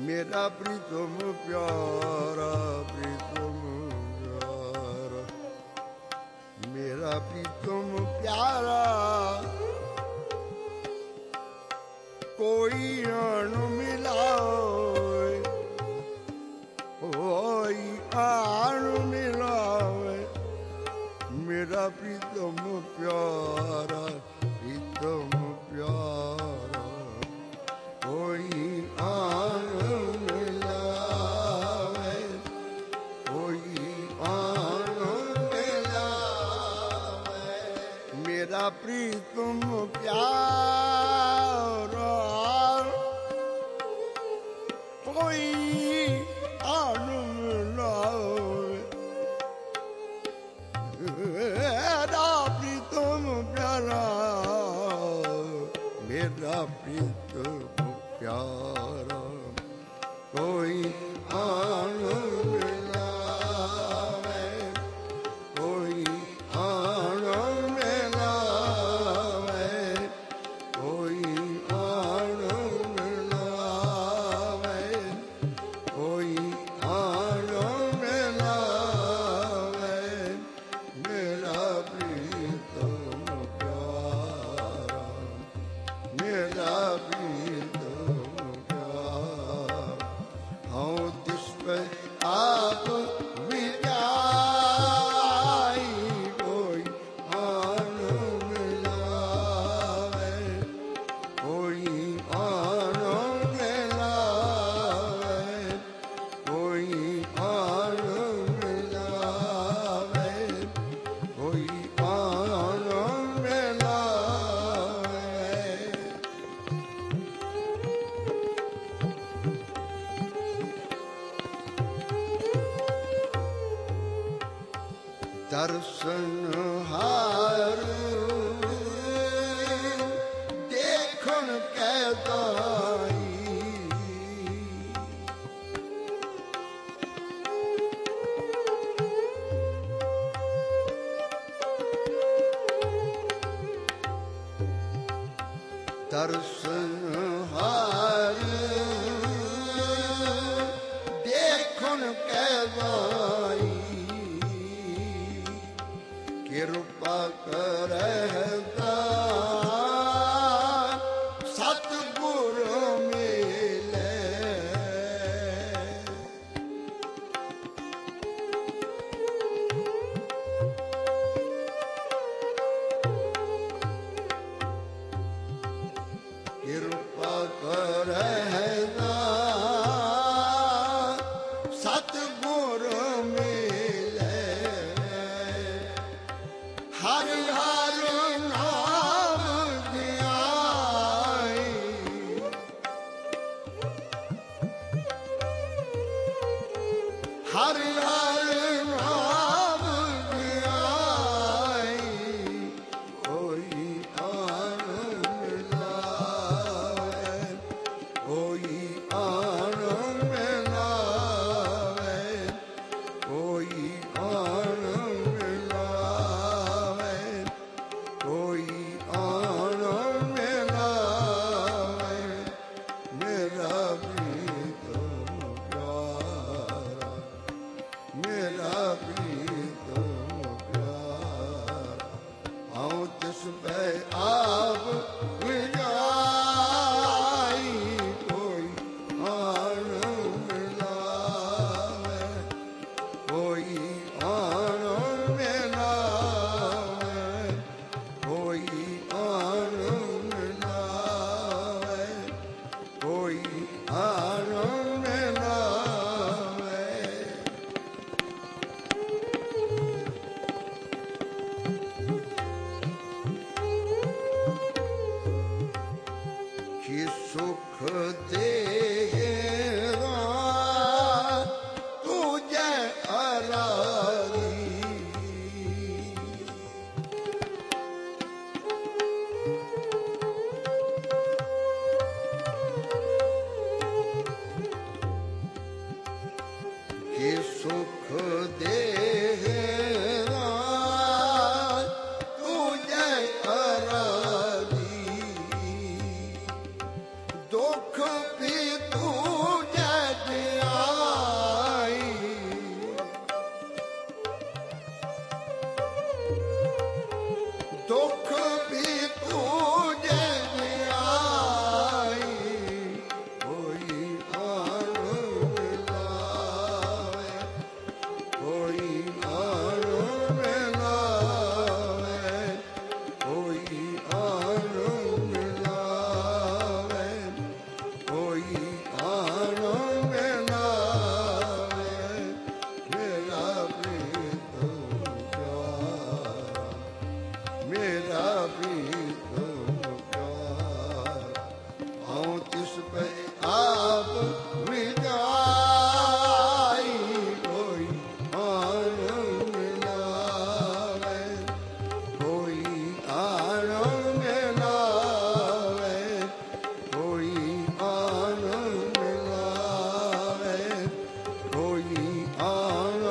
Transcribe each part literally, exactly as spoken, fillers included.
मेरा प्रीतम प्यारा प्रीतम प्यारा मेरा प्रीतम प्यारा कोई अण मिलावे कोई अण मिलावे मेरा प्रीतम प्यारा प्रीतम प्यारा कोई आन मिलावे कोई आन मिलावे मेरा प्रीतम प्यारा कोई आन मिलावे मेरा प्रीतम प्यारा मेरा प्रीतम प्यारा कोई आन मिलावे कोई आन मिलावे कोई आन मिलावे कोई आन मिलावे मेरा प्रीतम प्यारा मेरा आप विजाई कोई आन मिलावे कोई आन मिलावे कोई आन मिलावे कोई आन मिलावे दर्शन हार देखन कै दाई दर्शन हार देखन कै दाई कृपा करहता सतगुर मिले कृपा करहता सतगुर मिले हरि हरि नाम ध्याई हरि हरि नाम ध्याई कोई आन मिलावे कोई आन मिलावे कोई आन कोई आन मिलावे मेरा प्रीतम प्यारा मेरा प्रीतम प्यारा आऊं तिस पे आप विजाई कोई आन मिलावे कोई आन मिलावे कोई आन मिलावे कोई आन मिलावे कि सुख देगा तुझे आराधी कि सुख देगा तुझे आराधी दुख भी ਆਣ ਮਿਲਾਵੇ ਮੇਰਾ ਪ੍ਰੀਤਮ ਪਿਆਰ ਮੇਰਾ ਪ੍ਰੀਤਮ ਪਿਆਰ ਆਉ ਤਿਸ ਪੈ ਆਪ ਵਿਜਾਈ ਕੋਈ ਆਣ ਮਿਲਾਵੇ ਕੋਈ ਆਣ ਮਿਲਾਵੇ ਕੋਈ ਆਣ ਮਿਲਾਵੇ ਕੋਈ ਆਣ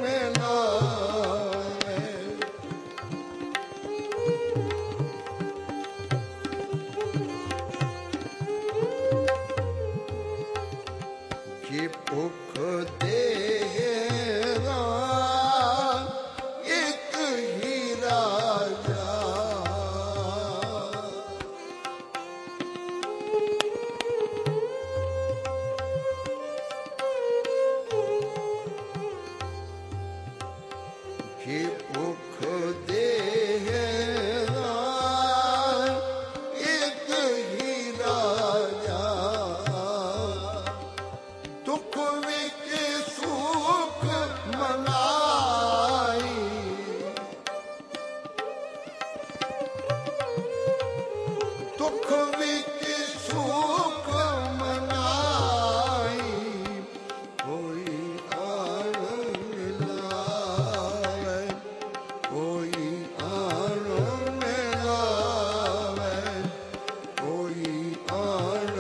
ਮਿਲਾਵੇ ਕਿ ਭੁੱਖ ਦੇਗਾ ਇੱਕ ਹੀ ਰਾਜਾ ਕਿ ਭੁੱਖ ਦੇਗਾ ਇੱਕ ਹੀ ਰਾਜਾ ਦੁੱਖ ਵਿੱਚ ਸੁਖ ਮਨਾਈ ਦੁੱਖ ਵਿੱਚ ਸੁਖ ਮਨਾਈ ਕੋਈ ਆਣ ਮਿਲਾਵੇ ਕੋਈ ਆਣ ਮਿਲਾਵੇ ਕੋਈ ਆਣ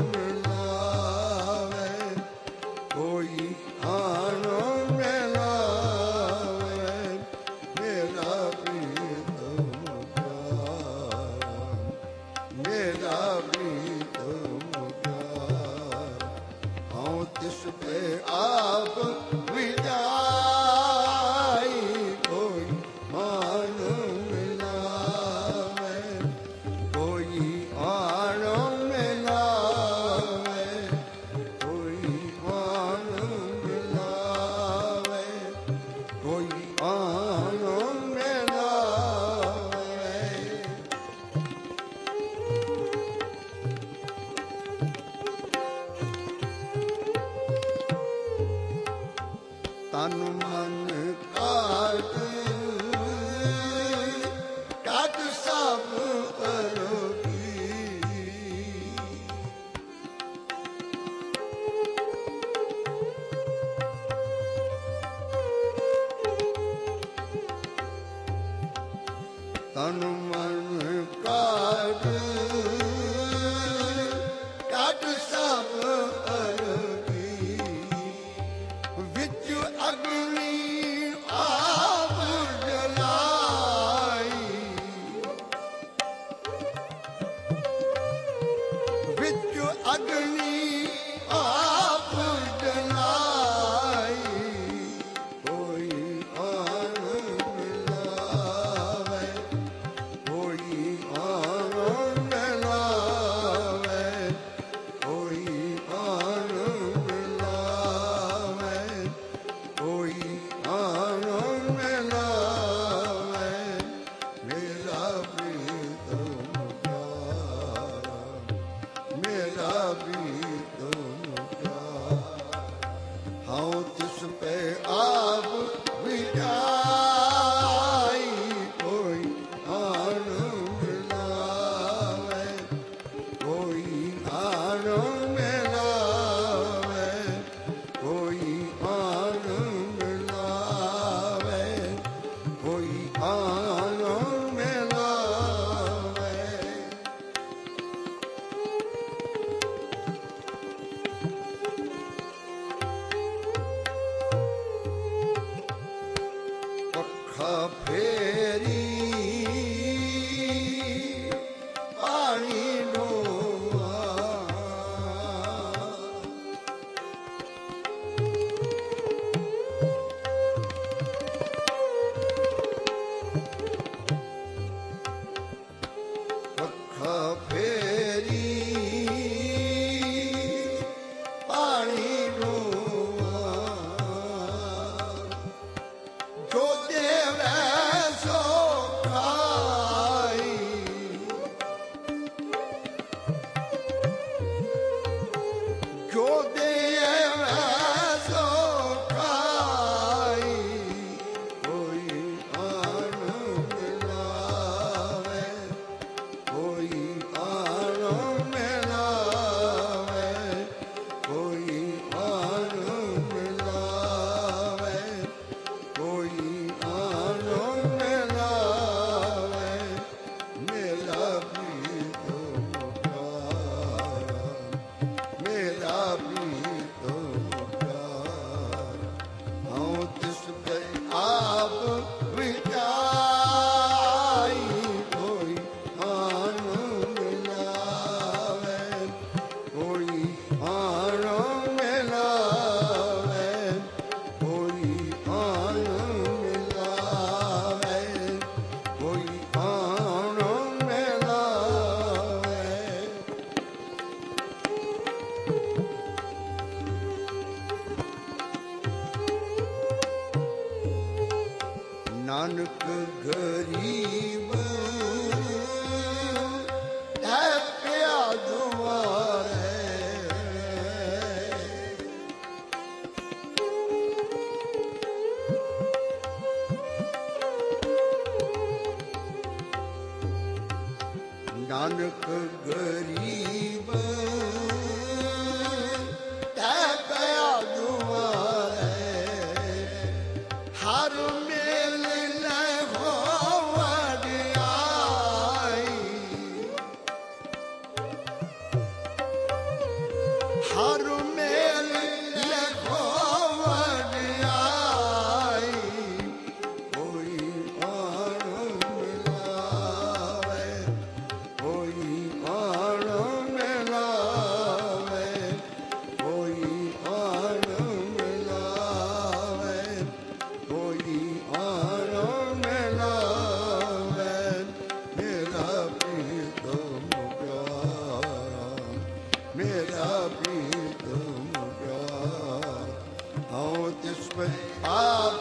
ਮਿਲਾਵੇ ਕੋਈ ਆਣ ਮਿਲਾਵੇ ਮੇਰਾ ਪ੍ਰੀਤਮ ਪਿਆਰ ਮੇਰਾ ਪ੍ਰੀਤਮ ਪਿਆਰ ਆਉ ਤਿਸ ਤੇ ਆਪ ਵਿਜਾਈ ਕੋਈ ਆਣ ਮਿਲਾਵੇ ਕੋਈ ਆਣ ਮਿਲਾਵੇ ਕੋਈ ਆਣ ਮਿਲਾਵੇ ਕੋਈ ਆਣ ਮਿਲਾਵੇ ਤਨ ਮਨ ਕਾਟ ਕਾਟ ਸਭ ਅਰੋਗੀ ਤਨ ਮਨ ਕਾਟ ਕਾਟ ਸਭ ਅਰੋਗੀ ਵਿੱਚ ਅਗਨੀ ਆਪ ਜਲਾਈ ਵਿੱਚ ਅਗਨੀ ਆਪ ਜਲਾਈ ਕੋਈ ਆਣ ਮਿਲਾਵੇ जो दे सो खाई कोई आन मिलावे कोई आन मिलावे कोई आन मिलावे कोई आन मिलावे मेरा प्रीत प्यारा मेरा प्रीत प्यारा हूँ तिस पे आप विचाई कोई आन मिलावे कोई आन मिलावे कोई आन मिलावे कोई आन मिलावे नानक गरीब है प्या दुआरे नानक गरीब है प्या दुआरे हर मेल न हो वडियाई हर मेल न हो वडियाई कोई आन मिलावे कोई आन मिलावे कोई आन मिलावे कोई आन मिलावे मेरा प्रीतम प्यारा मेरा प्रीतम प्यारा हूँ तिस पे आप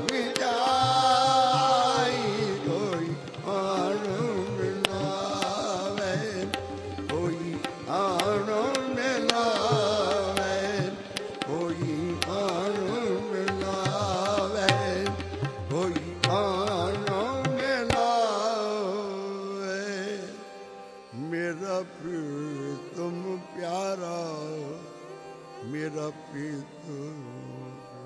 विचाई कोई आन मिलावे कोई आन मिलावे कोई आन मिलावे कोई आन मिलावे मेरा प्रीतम प्यारा मेरा प्रीतम